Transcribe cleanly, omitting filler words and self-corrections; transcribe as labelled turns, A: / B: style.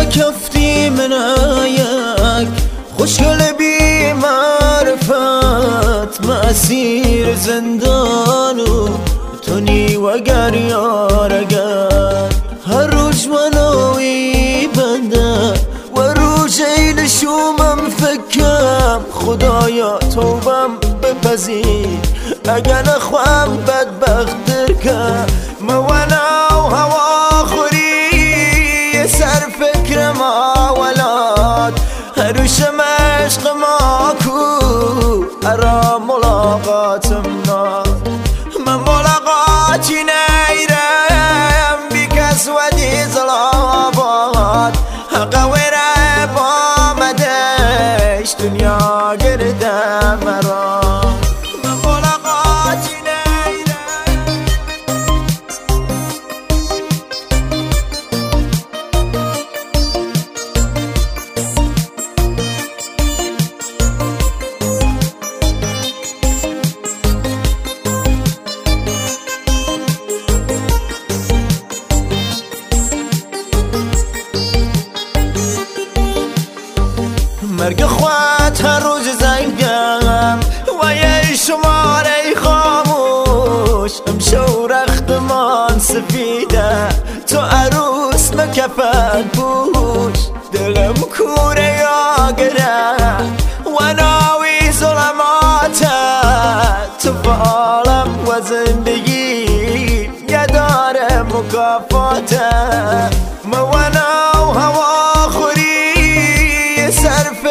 A: کفتی منایک خوشگل بی معرفت مسیر زندانو تونی وگر یارگر هر روز منوی بنده و روز این شومم فکرم خدایا توبم بپذیر اگر نخوام بدبخت درکم موانو هوا خوری سر فکر ما ولاد هروشم عشق ما کو ارا ملاقاتم نا من ملاقاتی نیرم بی کس ودی ظلابات حق ویره با مدش دنیا گردم مرا من ملاقاتی مرگ خواهد هر روز زنگم و یه شماره خاموش امشو رختمان سفیده تو عروس مکفن پوش دلم کوره یا گره و ناوی ظلماتت تو فعالم و زندگی یه داره مکافاته موانو هوا خوری صرف